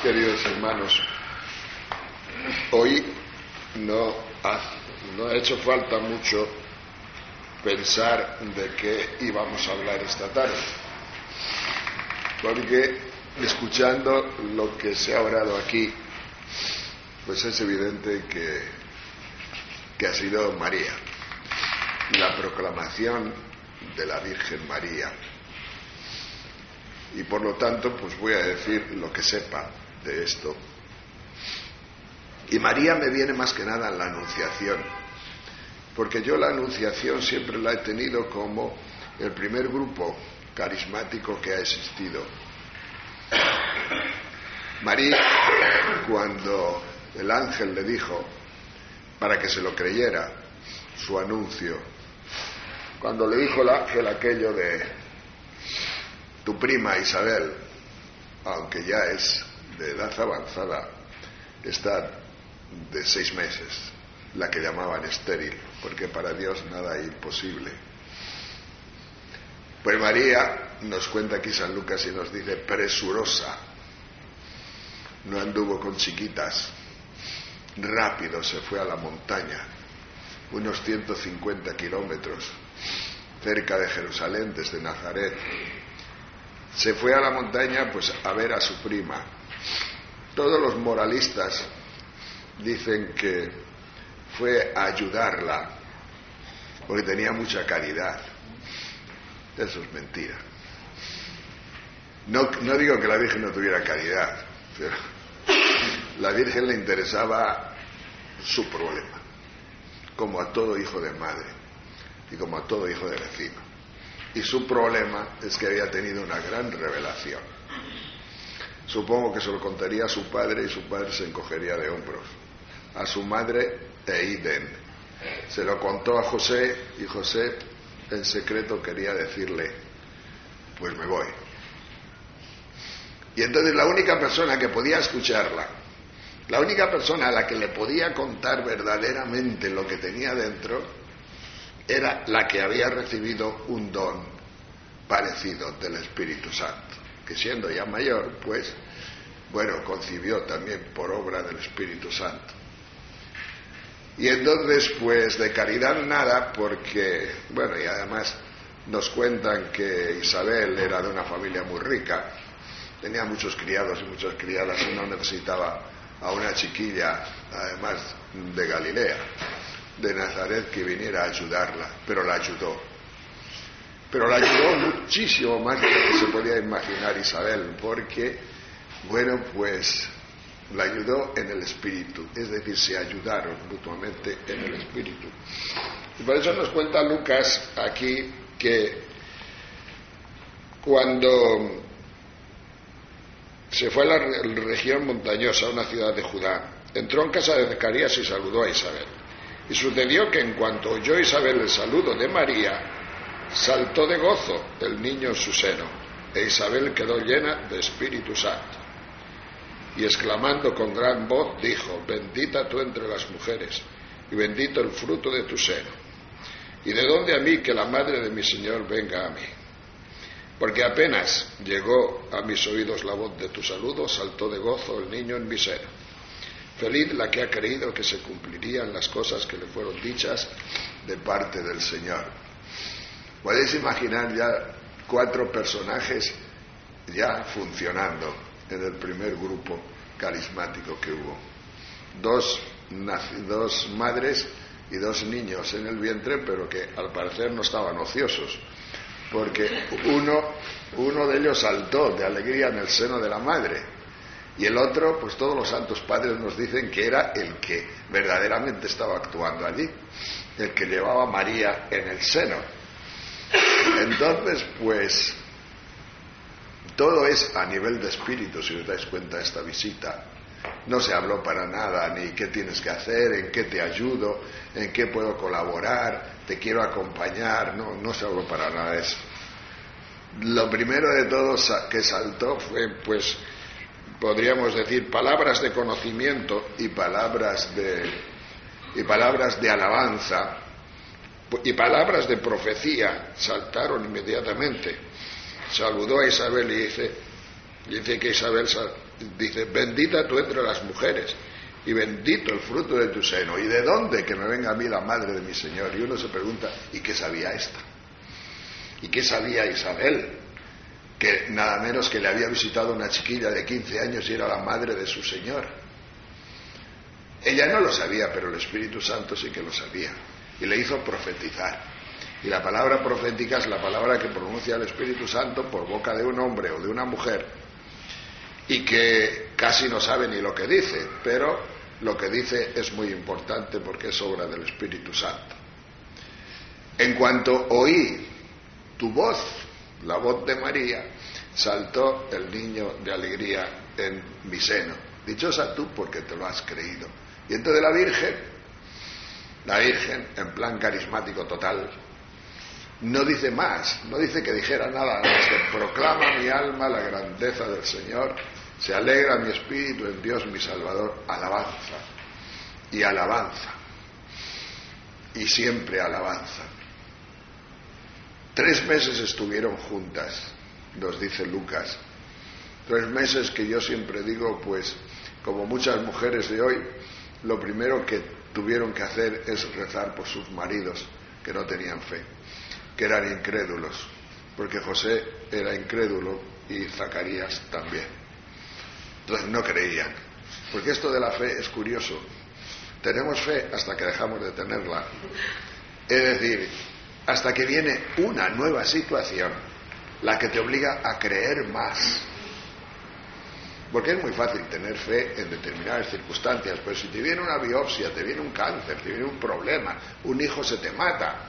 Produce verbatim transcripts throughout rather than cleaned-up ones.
Queridos hermanos, hoy no ha, no ha hecho falta mucho pensar de qué íbamos a hablar esta tarde, porque escuchando lo que se ha orado aquí, pues es evidente que, que ha sido María, la proclamación de la Virgen María, y por lo tanto pues voy a decir lo que sepa de esto. Y María me viene más que nada en la Anunciación, porque yo la Anunciación siempre la he tenido como el primer grupo carismático que ha existido. María, cuando el ángel le dijo para que se lo creyera su anuncio, cuando le dijo el ángel aquello de tu prima Isabel, aunque ya es de edad avanzada, está de seis meses, la que llamaban estéril, porque para Dios nada es imposible. Pues María, nos cuenta aquí San Lucas y nos dice, presurosa, no anduvo con chiquitas, rápido se fue a la montaña, unos ciento cincuenta kilómetros, cerca de Jerusalén, desde Nazaret. Se fue a la montaña pues a ver a su prima. Todos los moralistas dicen que fue a ayudarla porque tenía mucha caridad. Eso es mentira. No, no digo que la Virgen no tuviera caridad, pero la Virgen le interesaba su problema, como a todo hijo de madre y como a todo hijo de vecino. Y su problema es que había tenido una gran revelación. Supongo que se lo contaría a su padre y su padre se encogería de hombros. A su madre, Eiden. Se lo contó a José y José en secreto quería decirle, pues me voy. Y entonces la única persona que podía escucharla, la única persona a la que le podía contar verdaderamente lo que tenía dentro, era la que había recibido un don parecido del Espíritu Santo, que siendo ya mayor, pues, bueno, concibió también por obra del Espíritu Santo. Y entonces, pues, de caridad nada, porque, bueno, y además nos cuentan que Isabel era de una familia muy rica, tenía muchos criados y muchas criadas y no necesitaba a una chiquilla, además de Galilea, de Nazaret, que viniera a ayudarla, pero la ayudó. Pero la ayudó muchísimo más de lo que se podía imaginar Isabel, porque, bueno, pues la ayudó en el espíritu, es decir, se ayudaron mutuamente en el espíritu. Y por eso nos cuenta Lucas aquí que cuando se fue a la región montañosa, una ciudad de Judá, entró en casa de Zacarías y saludó a Isabel. Y sucedió que en cuanto oyó Isabel el saludo de María, saltó de gozo el niño en su seno, e Isabel quedó llena de Espíritu Santo. Y exclamando con gran voz, dijo, bendita tú entre las mujeres, y bendito el fruto de tu seno. ¿Y de dónde a mí que la madre de mi Señor venga a mí? Porque apenas llegó a mis oídos la voz de tu saludo, saltó de gozo el niño en mi seno. Feliz la que ha creído que se cumplirían las cosas que le fueron dichas de parte del Señor. Podéis imaginar ya cuatro personajes ya funcionando en el primer grupo carismático que hubo. Dos, dos madres y dos niños en el vientre, pero que al parecer no estaban ociosos, porque uno, uno de ellos saltó de alegría en el seno de la madre. Y el otro, pues todos los santos padres nos dicen que era el que verdaderamente estaba actuando allí, el que llevaba a María en el seno. Entonces, pues, todo es a nivel de espíritu, si os dais cuenta de esta visita. No se habló para nada, ni qué tienes que hacer, en qué te ayudo, en qué puedo colaborar, te quiero acompañar, no, no se habló para nada de eso. Lo primero de todo que saltó fue, pues, podríamos decir, palabras de conocimiento y palabras de, y palabras de alabanza y palabras de profecía saltaron inmediatamente. Saludó a Isabel y dice, Dice que Isabel dice, bendita tú entre las mujeres y bendito el fruto de tu seno. ¿Y de dónde que me venga a mí la madre de mi Señor? Y uno se pregunta, ¿y qué sabía esta? ¿Y qué sabía Isabel? Que nada menos que le había visitado una chiquilla de quince años y era la madre de su Señor. Ella no lo sabía, pero el Espíritu Santo sí que lo sabía y le hizo profetizar. Y la palabra profética es la palabra que pronuncia el Espíritu Santo por boca de un hombre o de una mujer y que casi no sabe ni lo que dice, pero lo que dice es muy importante porque es obra del Espíritu Santo. En cuanto oí tu voz, la voz de María, saltó el niño de alegría en mi seno. Dichosa tú porque te lo has creído. Y entonces la Virgen, la Virgen en plan carismático total, no dice más, no dice que dijera nada, más que proclama mi alma la grandeza del Señor, se alegra mi espíritu en Dios mi Salvador, alabanza y alabanza y siempre alabanza. Tres meses estuvieron juntas, nos dice Lucas, tres meses que yo siempre digo, pues como muchas mujeres de hoy, lo primero que tuvieron que hacer es rezar por sus maridos que no tenían fe, que eran incrédulos, porque José era incrédulo y Zacarías también. Entonces no creían, porque esto de la fe es curioso. Tenemos fe hasta que dejamos de tenerla. Es decir, hasta que viene una nueva situación, la que te obliga a creer más. Porque es muy fácil tener fe en determinadas circunstancias, pero si te viene una biopsia, te viene un cáncer, te viene un problema, un hijo se te mata.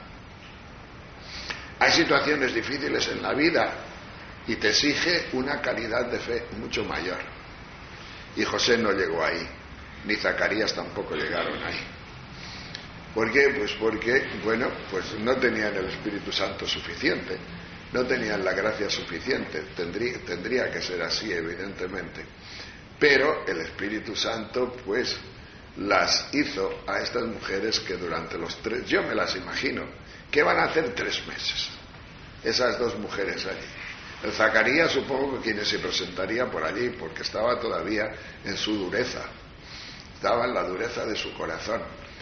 Hay situaciones difíciles en la vida y te exige una calidad de fe mucho mayor. Y José no llegó ahí, ni Zacarías tampoco llegaron ahí. ¿Por qué? Pues porque, bueno, pues no tenían el Espíritu Santo suficiente, no tenían la gracia suficiente, tendría, tendría que ser así, evidentemente. Pero el Espíritu Santo, pues, las hizo a estas mujeres que durante los tres, yo me las imagino, ¿qué van a hacer tres meses? Esas dos mujeres allí. El Zacarías supongo que quien se presentaría por allí, porque estaba todavía en su dureza, estaba en la dureza de su corazón.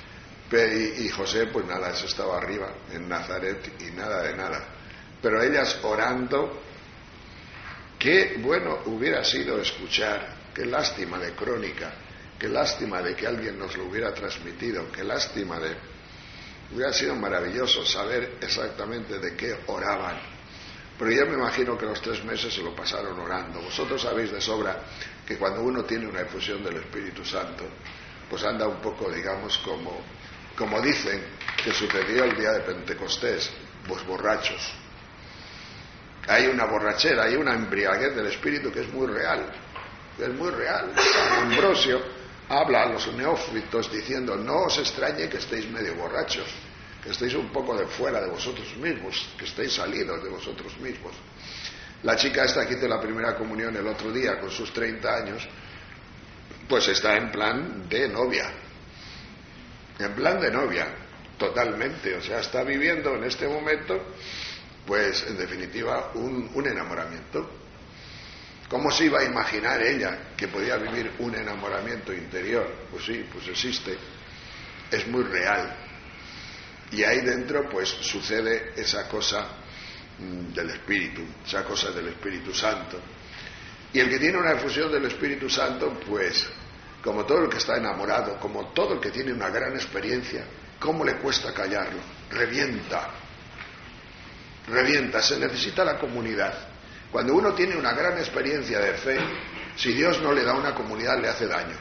Y José, pues nada, eso estaba arriba, en Nazaret, y nada de nada. Pero ellas orando, qué bueno hubiera sido escuchar, qué lástima de crónica, qué lástima de que alguien nos lo hubiera transmitido, qué lástima de... Hubiera sido maravilloso saber exactamente de qué oraban. Pero yo me imagino que los tres meses se lo pasaron orando. Vosotros sabéis de sobra que cuando uno tiene una efusión del Espíritu Santo, pues anda un poco, digamos, como, como dicen que sucedió el día de Pentecostés, pues borrachos. Hay una borrachera, hay una embriaguez del Espíritu que es muy real, que es muy real. Ambrosio habla a los neófitos diciendo, no os extrañe que estéis medio borrachos, que estéis un poco de fuera de vosotros mismos, que estéis salidos de vosotros mismos. La chica esta que hizo la primera comunión el otro día con sus treinta años, pues está en plan de novia, en plan de novia, totalmente, o sea, está viviendo en este momento, pues en definitiva, un, un enamoramiento. ¿Cómo se iba a imaginar ella que podía vivir un enamoramiento interior? Pues sí, pues existe, es muy real. Y ahí dentro pues sucede esa cosa mmm, del Espíritu, esa cosa del Espíritu Santo. Y el que tiene una efusión del Espíritu Santo, pues como todo el que está enamorado, como todo el que tiene una gran experiencia, ¿cómo le cuesta callarlo? Revienta, revienta, se necesita la comunidad. Cuando uno tiene una gran experiencia de fe, si Dios no le da una comunidad le hace daño.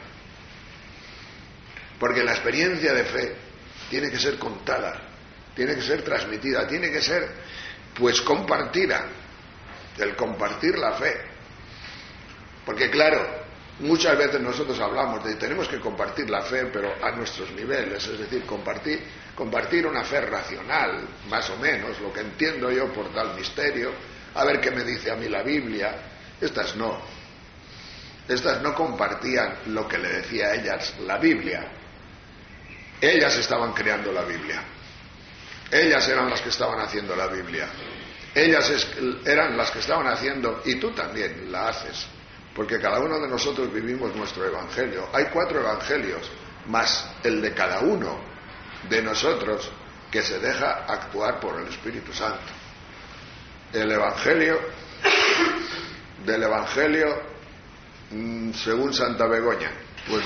Porque la experiencia de fe tiene que ser contada, tiene que ser transmitida, tiene que ser pues compartida, el compartir la fe. Porque claro, muchas veces nosotros hablamos de tenemos que compartir la fe, pero a nuestros niveles, es decir, compartir, compartir una fe racional, más o menos, lo que entiendo yo por tal misterio, a ver qué me dice a mí la Biblia. Estas no, estas no compartían lo que le decía a ellas la Biblia. Ellas estaban creando la Biblia, ellas eran las que estaban haciendo la Biblia, ellas es, eran las que estaban haciendo, y tú también la haces, porque cada uno de nosotros vivimos nuestro evangelio. Hay cuatro evangelios, más el de cada uno de nosotros que se deja actuar por el Espíritu Santo. El evangelio del evangelio mmm, según Santa Begoña, pues,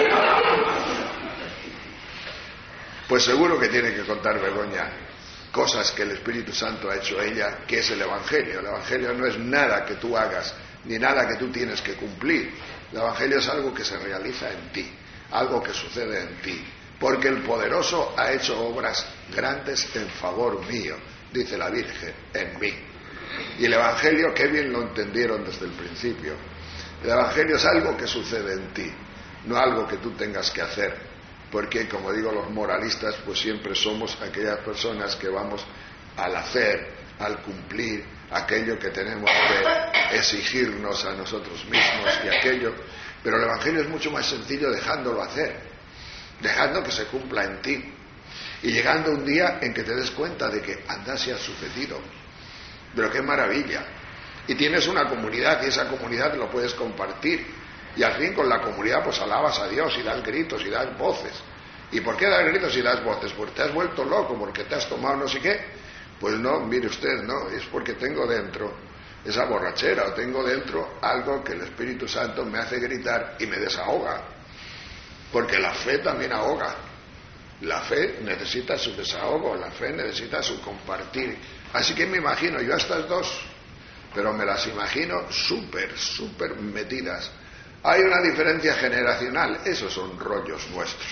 pues seguro que tiene que contar Begoña cosas que el Espíritu Santo ha hecho a ella, que es el evangelio. El evangelio no es nada que tú hagas, ni nada que tú tienes que cumplir. El evangelio es algo que se realiza en ti, algo que sucede en ti, porque el poderoso ha hecho obras grandes en favor mío, dice la Virgen, en mí. Y el evangelio, qué bien lo entendieron desde el principio. El evangelio es algo que sucede en ti, no algo que tú tengas que hacer, porque, como digo, los moralistas pues siempre somos aquellas personas que vamos al hacer, al cumplir aquello que tenemos que exigirnos a nosotros mismos y aquello. Pero el evangelio es mucho más sencillo dejándolo hacer, dejando que se cumpla en ti y llegando un día en que te des cuenta de que anda, se ha sucedido. Pero qué maravilla. Y tienes una comunidad y esa comunidad lo puedes compartir. Y al fin con la comunidad pues alabas a Dios y das gritos y das voces. ¿Y por qué das gritos y das voces? Porque te has vuelto loco, porque te has tomado no sé qué. Pues no, mire usted, no, es porque tengo dentro esa borrachera, o tengo dentro algo que el Espíritu Santo me hace gritar y me desahoga. Porque la fe también ahoga. La fe necesita su desahogo, la fe necesita su compartir. Así que me imagino yo a estas dos, pero me las imagino súper, súper metidas. Hay una diferencia generacional, esos son rollos nuestros.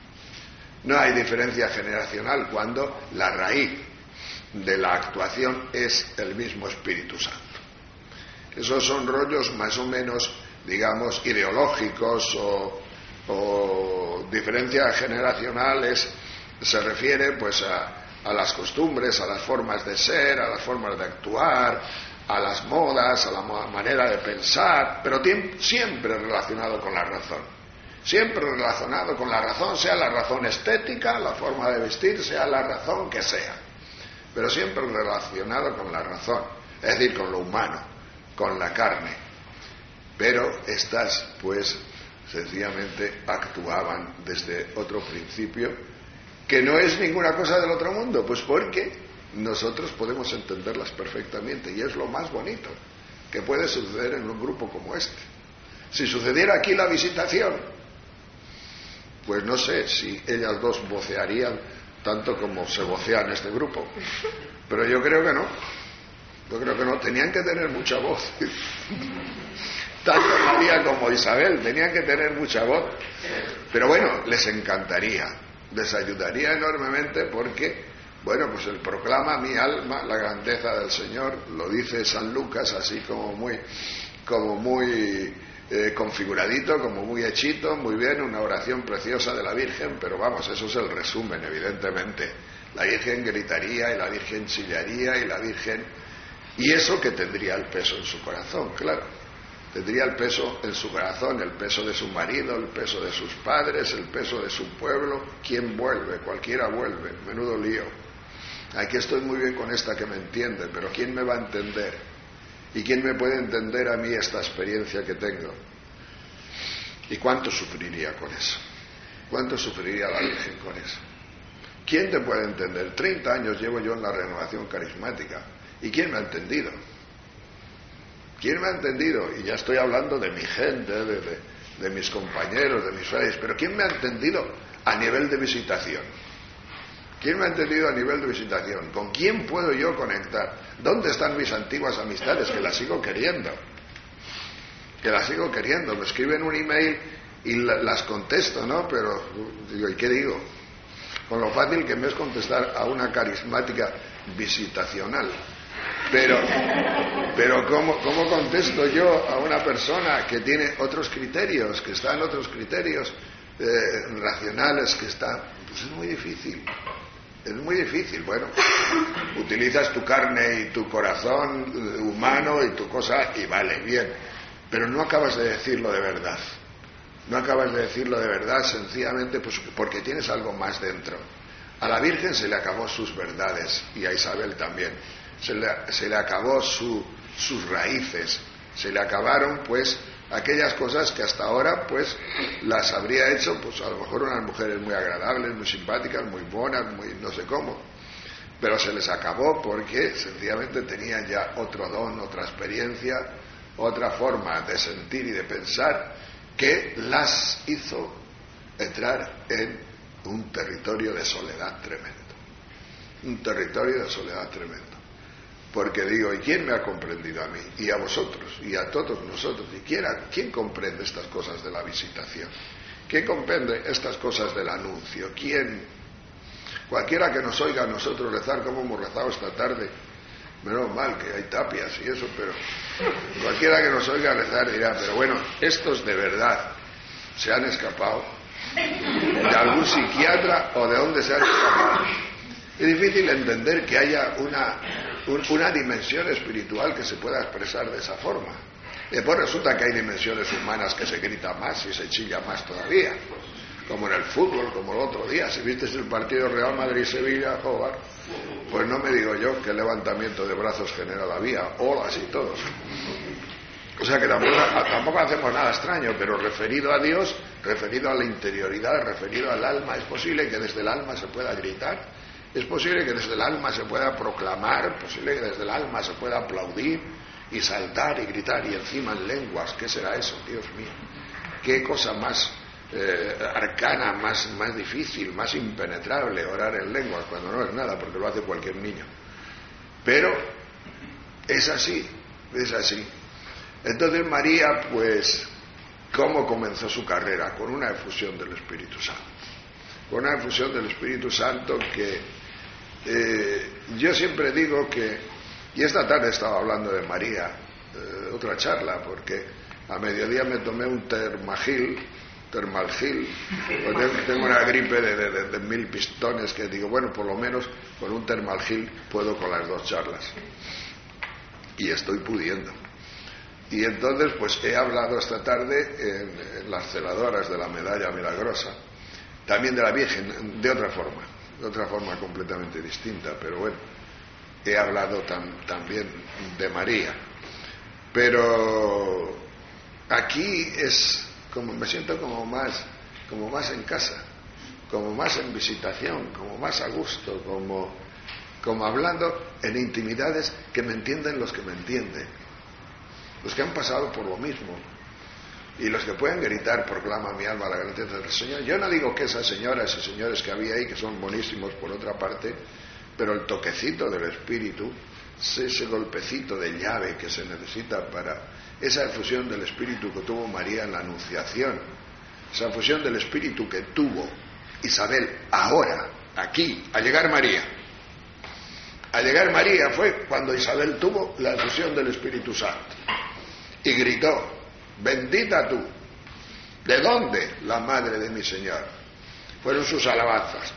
No hay diferencia generacional cuando la raíz de la actuación es el mismo Espíritu Santo. Esos son rollos más o menos, digamos, ideológicos o, o diferencia generacional es, se refiere pues a, a las costumbres, a las formas de ser, a las formas de actuar, a las modas, a la manera de pensar, pero siempre relacionado con la razón. Siempre relacionado con la razón, sea la razón estética, la forma de vestir, sea la razón que sea. Pero siempre relacionado con la razón, es decir, con lo humano, con la carne. Pero estas, pues, sencillamente actuaban desde otro principio, que no es ninguna cosa del otro mundo, pues porque nosotros podemos entenderlas perfectamente y es lo más bonito que puede suceder en un grupo como este. Si sucediera aquí la visitación, pues no sé si ellas dos vocearían tanto como se vocea en este grupo, pero yo creo que no, yo creo que no, tenían que tener mucha voz. Tanto María como Isabel tenían que tener mucha voz, pero bueno, les encantaría, les ayudaría enormemente porque bueno, pues él proclama mi alma la grandeza del Señor, lo dice San Lucas así como muy, como muy eh, configuradito, como muy hechito, muy bien, una oración preciosa de la Virgen, pero vamos, eso es el resumen, evidentemente. La Virgen gritaría y la Virgen chillaría y la Virgen... Y eso que tendría el peso en su corazón, claro. Tendría el peso en su corazón, el peso de su marido, el peso de sus padres, el peso de su pueblo. ¿Quién vuelve? Cualquiera vuelve. Menudo lío. Aquí estoy muy bien con esta que me entiende, pero ¿quién me va a entender? ¿Y quién me puede entender a mí esta experiencia que tengo? ¿Y cuánto sufriría con eso? ¿Cuánto sufriría la Virgen con eso? ¿Quién te puede entender? treinta años llevo yo en la renovación carismática. ¿Y quién me ha entendido? ¿Quién me ha entendido? Y ya estoy hablando de mi gente, de, de, de mis compañeros, de mis frailes, pero ¿quién me ha entendido a nivel de visitación? ¿Quién me ha entendido a nivel de visitación? ¿Con quién puedo yo conectar? ¿Dónde están mis antiguas amistades? Que las sigo queriendo. Que las sigo queriendo. Me escriben un email y la, las contesto, ¿no? Pero, digo, ¿y qué digo? Con lo fácil que me es contestar a una carismática visitacional. Pero, pero ¿cómo, ¿cómo contesto yo a una persona que tiene otros criterios, que está en otros criterios eh, racionales, que está... Pues es muy difícil. Es muy difícil. Bueno, utilizas tu carne y tu corazón humano y tu cosa y vale, bien, pero no acabas de decirlo de verdad. No acabas de decirlo de verdad sencillamente pues porque tienes algo más dentro. A la Virgen se le acabó sus verdades y a Isabel también. Se le, se le acabó su, sus raíces. Se le acabaron pues aquellas cosas que hasta ahora pues las habría hecho pues a lo mejor unas mujeres muy agradables, muy simpáticas, muy buenas, muy no sé cómo, pero se les acabó porque sencillamente tenían ya otro don, otra experiencia, otra forma de sentir y de pensar que las hizo entrar en un territorio de soledad tremendo, un territorio de soledad tremendo. Porque digo, ¿y quién me ha comprendido a mí? Y a vosotros, y a todos nosotros. ¿Y quién, quién comprende estas cosas de la visitación? ¿Quién comprende estas cosas del anuncio? ¿Quién? Cualquiera que nos oiga a nosotros rezar como hemos rezado esta tarde, menos mal que hay tapias y eso, pero cualquiera que nos oiga rezar dirá, pero bueno, estos de verdad se han escapado de algún psiquiatra o de dónde se han escapado. Es difícil entender que haya una, un, una dimensión espiritual que se pueda expresar de esa forma. Después resulta que hay dimensiones humanas que se grita más y se chilla más todavía, como en el fútbol, como el otro día. Si viste el partido Real Madrid-Sevilla, joder, pues no me digo yo qué levantamiento de brazos general había, olas y todos. O sea que tampoco, tampoco hacemos nada extraño, pero referido a Dios, referido a la interioridad, referido al alma, es posible que desde el alma se pueda gritar. Es posible que desde el alma se pueda proclamar, es posible que desde el alma se pueda aplaudir y saltar y gritar y encima en lenguas. ¿Qué será eso, Dios mío? ¿Qué cosa más eh, arcana, más, más difícil, más impenetrable orar en lenguas cuando no es nada, porque lo hace cualquier niño? Pero es así, es así. Entonces María, pues, ¿cómo comenzó su carrera? Con una efusión del Espíritu Santo. Con una efusión del Espíritu Santo que eh, yo siempre digo que, y esta tarde estaba hablando de María, eh, otra charla, porque a mediodía me tomé un termagil, termalgil, porque tengo una gripe de, de, de, de mil pistones que digo, bueno, por lo menos con un termalgil puedo con las dos charlas. Y estoy pudiendo. Y entonces, pues he hablado esta tarde en, en las celadoras de la Medalla Milagrosa, también de la Virgen, de otra forma, de otra forma completamente distinta, pero bueno, he hablado tam, también de María. Pero aquí es como, me siento como más, como más en casa, como más en visitación, como más a gusto, como, como hablando en intimidades que me entienden los que me entienden, los que han pasado por lo mismo. Y los que pueden gritar, proclama mi alma la grandeza del Señor. Yo no digo que esas señoras y señores que había ahí, que son buenísimos por otra parte, pero el toquecito del Espíritu, ese golpecito de llave que se necesita para esa efusión del Espíritu que tuvo María en la Anunciación, esa efusión del Espíritu que tuvo Isabel ahora, aquí, al llegar María. Al llegar María fue cuando Isabel tuvo la efusión del Espíritu Santo y gritó, bendita tú. ¿De dónde? La madre de mi Señor. Fueron sus alabanzas.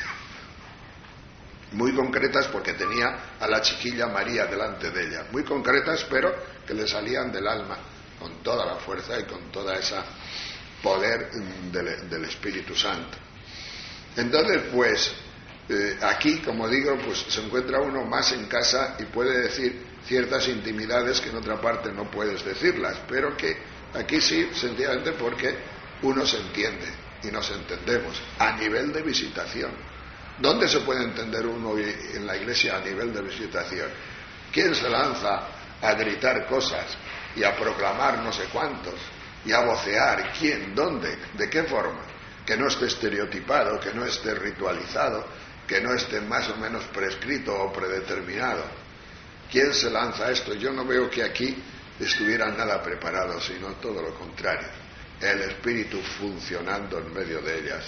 Muy concretas porque tenía a la chiquilla María delante de ella. Muy concretas, pero que le salían del alma con toda la fuerza y con toda esa poder del, del Espíritu Santo. Entonces, pues, eh, aquí, como digo, pues se encuentra uno más en casa y puede decir ciertas intimidades que en otra parte no puedes decirlas, pero que aquí sí, sencillamente porque uno se entiende y nos entendemos a nivel de visitación. ¿Dónde se puede entender uno en la iglesia a nivel de visitación? ¿Quién se lanza a gritar cosas y a proclamar no sé cuántos y a vocear? ¿Quién? ¿Dónde? ¿De qué forma? Que no esté estereotipado, que no esté ritualizado, que no esté más o menos prescrito o predeterminado. ¿Quién se lanza a esto? Yo no veo que aquí estuvieran nada preparados, sino todo lo contrario, el Espíritu funcionando en medio de ellas.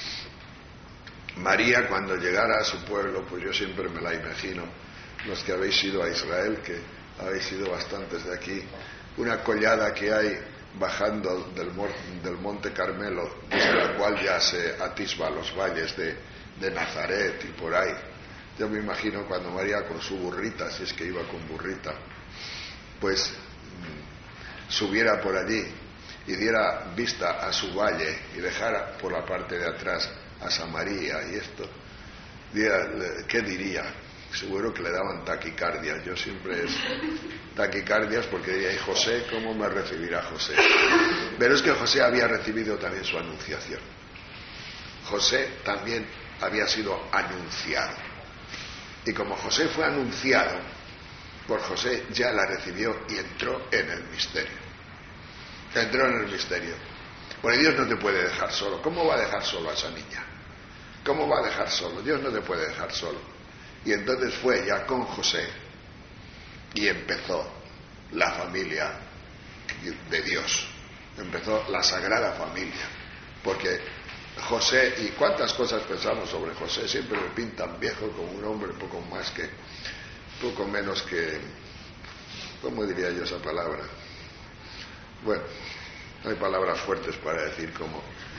María, cuando llegara a su pueblo, pues yo siempre me la imagino, los que habéis ido a Israel, que habéis ido bastantes de aquí, una collada que hay bajando del, del monte Carmelo, desde la cual ya se atisba los valles de, de Nazaret y por ahí. Yo me imagino cuando María con su burrita, si es que iba con burrita, pues mmm, subiera por allí y diera vista a su valle y dejara por la parte de atrás a Samaria y esto, diera, ¿qué diría? seguro que le daban taquicardias. Yo siempre es taquicardias porque diría, ¿y José? ¿Cómo me recibirá José? Pero es que José había recibido también su anunciación. José también había sido anunciado. Y como José fue anunciado, pues José ya la recibió y entró en el misterio. Entró en el misterio. Porque Dios no te puede dejar solo. ¿Cómo va a dejar solo a esa niña? ¿Cómo va a dejar solo? Dios no te puede dejar solo. Y entonces fue ya con José y empezó la familia de Dios. Empezó la Sagrada Familia. Porque José, y cuántas cosas pensamos sobre José, siempre lo pintan viejo como un hombre poco más que, poco menos que, ¿cómo diría yo esa palabra? Bueno, hay palabras fuertes para decir cómo,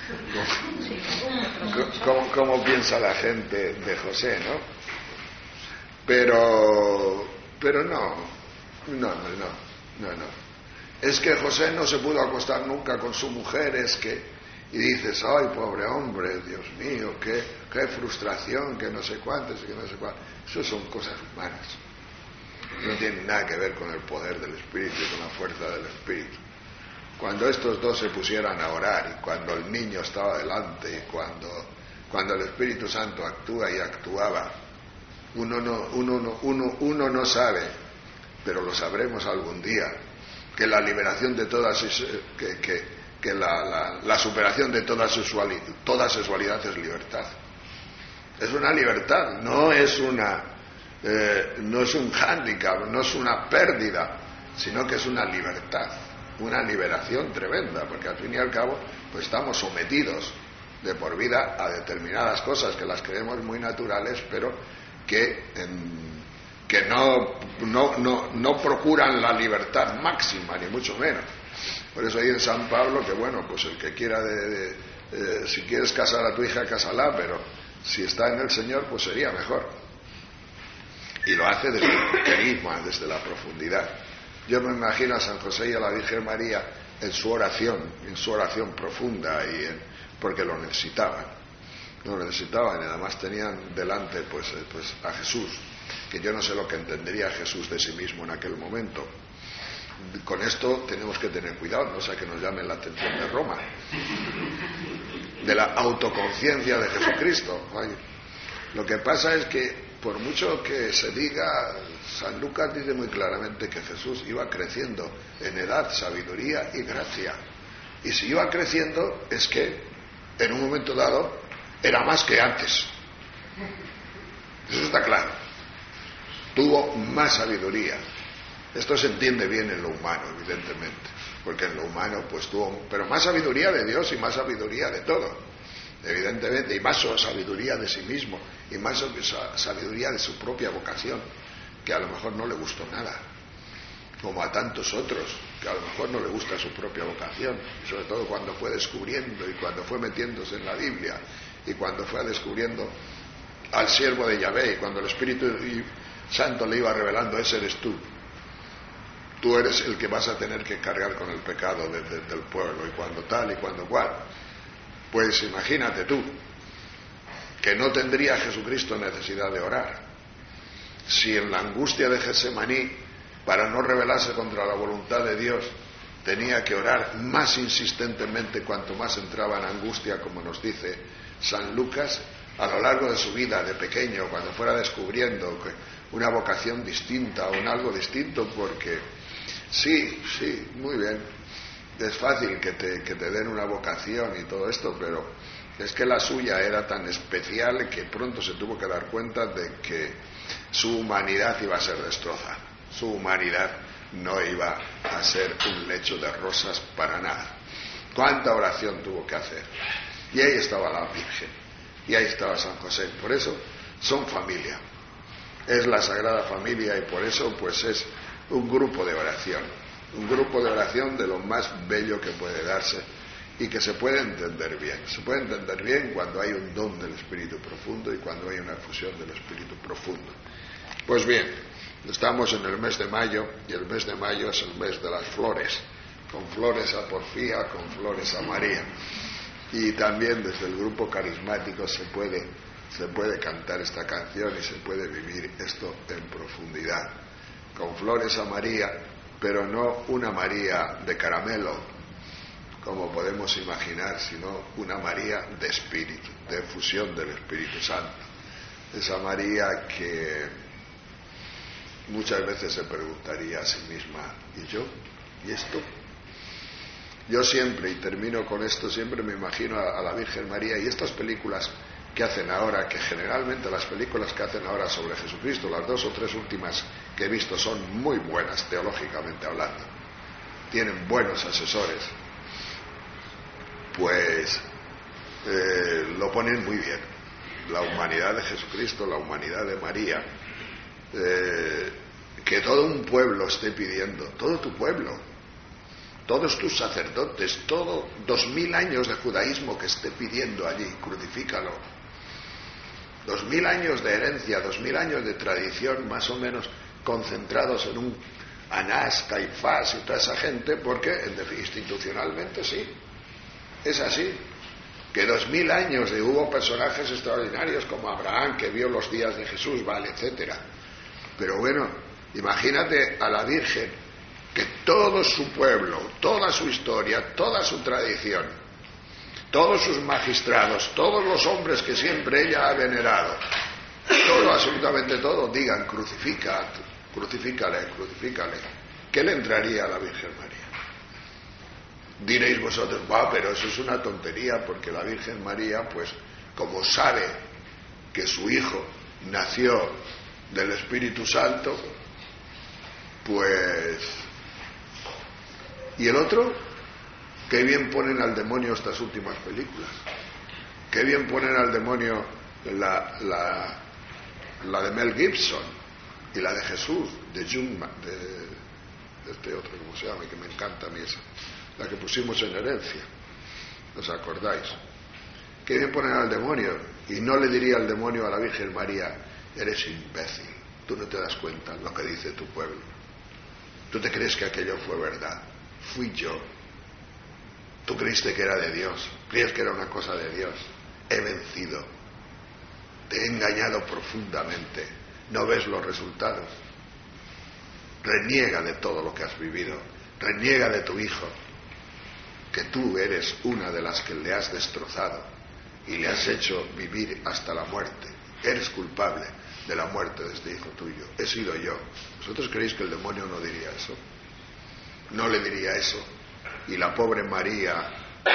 cómo, cómo, cómo piensa la gente de José, ¿no? Pero, pero no, no, no, no, no. Es que José no se pudo acostar nunca con su mujer, es que, y dices, ay, pobre hombre, Dios mío, qué, qué frustración, que no sé cuántos y que no sé cuántos. Eso son cosas humanas. No tienen nada que ver con el poder del Espíritu y con la fuerza del Espíritu. Cuando estos dos se pusieran a orar y cuando el niño estaba delante y cuando, cuando el Espíritu Santo actúa y actuaba, uno no, uno, no, uno, uno no sabe, pero lo sabremos algún día, que la liberación de todas, que, que, que la, la, la superación de toda sexualidad, toda sexualidad es libertad. Es una libertad, no es una, eh, no es un hándicap, no es una pérdida, sino que es una libertad. Una liberación tremenda, porque al fin y al cabo pues estamos sometidos de por vida a determinadas cosas que las creemos muy naturales, pero que, en, que no, no, no, no procuran la libertad máxima, ni mucho menos. Por eso ahí en San Pablo, que bueno, pues el que quiera, de, de, eh, si quieres casar a tu hija, cásala, pero si está en el Señor, pues sería mejor. Y lo hace desde el querigma, desde la profundidad. Yo me imagino a San José y a la Virgen María en su oración, en su oración profunda, y en, porque lo necesitaban, lo necesitaban, y además tenían delante pues, pues a Jesús, que yo no sé lo que entendería Jesús de sí mismo en aquel momento. Con esto tenemos que tener cuidado, no sea que nos llamen la atención de Roma, de la autoconciencia de Jesucristo. Oye, lo que pasa es que por mucho que se diga, San Lucas dice muy claramente que Jesús iba creciendo en edad, sabiduría y gracia. Y si iba creciendo es que en un momento dado era más que antes. Eso está claro. Tuvo más sabiduría. Esto se entiende bien en lo humano, evidentemente, porque en lo humano pues tuvo, pero más sabiduría de Dios y más sabiduría de todo, evidentemente, y más sabiduría de sí mismo, y más sabiduría de su propia vocación, que a lo mejor no le gustó nada, como a tantos otros, que a lo mejor no le gusta su propia vocación, sobre todo cuando fue descubriendo y cuando fue metiéndose en la Biblia, y cuando fue descubriendo al siervo de Yahvé, y cuando el Espíritu Santo le iba revelando, ese eres tú. Tú eres el que vas a tener que cargar con el pecado de, de, del pueblo, y cuando tal y cuando cual. Pues imagínate tú, que no tendría Jesucristo necesidad de orar, si en la angustia de Getsemaní, para no rebelarse contra la voluntad de Dios, tenía que orar más insistentemente cuanto más entraba en angustia, como nos dice San Lucas, a lo largo de su vida, de pequeño, cuando fuera descubriendo una vocación distinta o un algo distinto, porque sí, sí, muy bien, es fácil que te, que te den una vocación y todo esto, pero es que la suya era tan especial que pronto se tuvo que dar cuenta de que su humanidad iba a ser destrozada. Su humanidad no iba a ser un lecho de rosas para nada. ¿Cuánta oración tuvo que hacer? Y ahí estaba la Virgen, y ahí estaba San José. Por eso son familia, es la Sagrada Familia, y por eso pues es un grupo de oración, un grupo de oración de lo más bello que puede darse y que se puede entender bien. Se puede entender bien cuando hay un don del Espíritu profundo y cuando hay una fusión del Espíritu profundo. Pues bien, estamos en el mes de mayo, y el mes de mayo es el mes de las flores, con flores a Porfía, con flores a María. Y también desde el grupo carismático se puede se puede cantar esta canción y se puede vivir esto en profundidad. Con flores a María, pero no una María de caramelo, como podemos imaginar, sino una María de espíritu, de fusión del Espíritu Santo. Esa María que muchas veces se preguntaría a sí misma, ¿y yo? ¿Y esto? Yo siempre, y termino con esto, siempre me imagino a, a la Virgen María y estas películas que hacen ahora, que generalmente las películas que hacen ahora sobre Jesucristo, las dos o tres últimas que he visto son muy buenas teológicamente hablando, tienen buenos asesores, pues eh, lo ponen muy bien. La humanidad de Jesucristo, la humanidad de María, eh, que todo un pueblo esté pidiendo, todo tu pueblo, todos tus sacerdotes, todo dos mil años de judaísmo que esté pidiendo allí, crucifícalo. Dos mil años de herencia, dos mil años de tradición, más o menos concentrados en un Anás, Caifás y toda esa gente, porque en definitiva, institucionalmente sí, es así. Que dos mil años de hubo personajes extraordinarios como Abraham, que vio los días de Jesús, vale, etcétera. Pero bueno, imagínate a la Virgen, que todo su pueblo, toda su historia, toda su tradición, todos sus magistrados, todos los hombres que siempre ella ha venerado, todo, absolutamente todo, digan, crucifica, crucifícale, crucifícale. ¿Qué le entraría a la Virgen María? Diréis vosotros, va, pero eso es una tontería, porque la Virgen María, pues, como sabe que su hijo nació del Espíritu Santo, pues... ¿Y el otro? Qué bien ponen al demonio estas últimas películas. Qué bien ponen al demonio la, la, la de Mel Gibson y la de Jesús, de Jung, de, de este otro, ¿cómo se llama? Que me encanta a mí esa. La que pusimos en Herencia. ¿Os acordáis? Qué bien ponen al demonio. Y no le diría al demonio a la Virgen María, eres imbécil, tú no te das cuenta lo que dice tu pueblo. Tú te crees que aquello fue verdad. Fui yo. Tú creíste que era de Dios, creías que era una cosa de Dios. He vencido. Te he engañado profundamente. No ves los resultados. Reniega de todo lo que has vivido. Reniega de tu hijo, que tú eres una de las que le has destrozado y le has hecho vivir hasta la muerte. Eres culpable de la muerte de este hijo tuyo. He sido yo. ¿Vosotros creéis que el demonio no diría eso? No le diría eso. Y la pobre María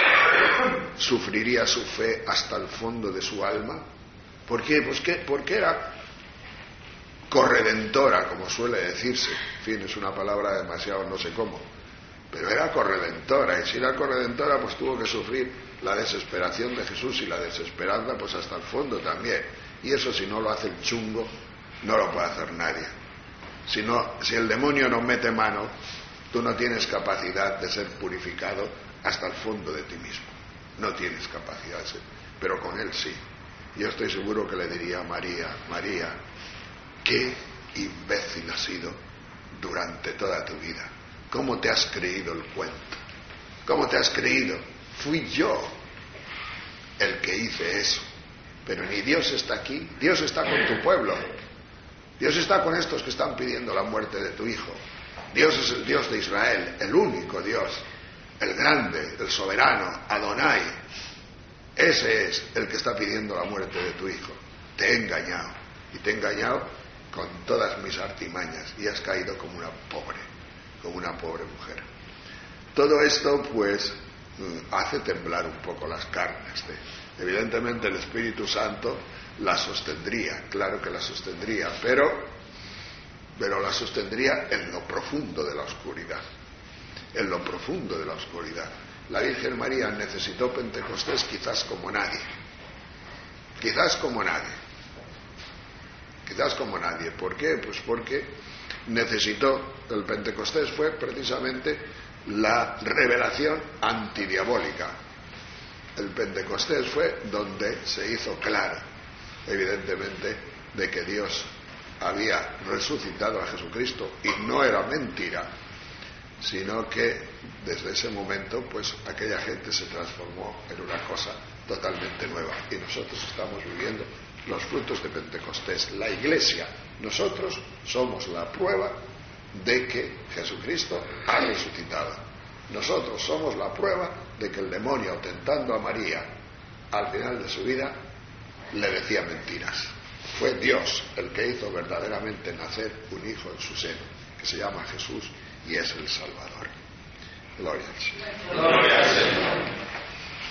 sufriría su fe hasta el fondo de su alma. ¿Por qué? Pues que, porque era corredentora, como suele decirse. En fin, es una palabra demasiado no sé cómo. Pero era corredentora, y si era corredentora, pues tuvo que sufrir la desesperación de Jesús y la desesperanza, pues hasta el fondo también. Y eso, si no lo hace el chungo, no lo puede hacer nadie. Si, no, si el demonio no mete mano, tú no tienes capacidad de ser purificado hasta el fondo de ti mismo. No tienes capacidad de ser, pero con él sí. Yo estoy seguro que le diría a María, María, qué imbécil has sido durante toda tu vida. ¿Cómo te has creído el cuento? ¿Cómo te has creído? Fui yo el que hice eso. Pero ni Dios está aquí. Dios está con tu pueblo. Dios está con estos que están pidiendo la muerte de tu hijo. Dios es el Dios de Israel, el único Dios, el grande, el soberano, Adonai. Ese es el que está pidiendo la muerte de tu hijo. Te he engañado. Y te he engañado con todas mis artimañas. Y has caído como una pobre, como una pobre mujer. Todo esto, pues, hace temblar un poco las carnes. ¿eh? Evidentemente el Espíritu Santo la sostendría, claro que la sostendría, pero, pero la sostendría en lo profundo de la oscuridad. En lo profundo de la oscuridad. La Virgen María necesitó Pentecostés quizás como nadie. Quizás como nadie. Quizás como nadie. ¿Por qué? Pues porque necesitó, el Pentecostés fue precisamente la revelación antidiabólica. El Pentecostés fue donde se hizo claro, evidentemente, de que Dios había resucitado a Jesucristo y no era mentira, sino que desde ese momento pues aquella gente se transformó en una cosa totalmente nueva y nosotros estamos viviendo los frutos de Pentecostés, la Iglesia. Nosotros somos la prueba de que Jesucristo ha resucitado. Nosotros somos la prueba de que el demonio, tentando a María al final de su vida, le decía mentiras. Fue Dios el que hizo verdaderamente nacer un hijo en su seno, que se llama Jesús y es el Salvador. Gloria al Señor. Gloria al Señor.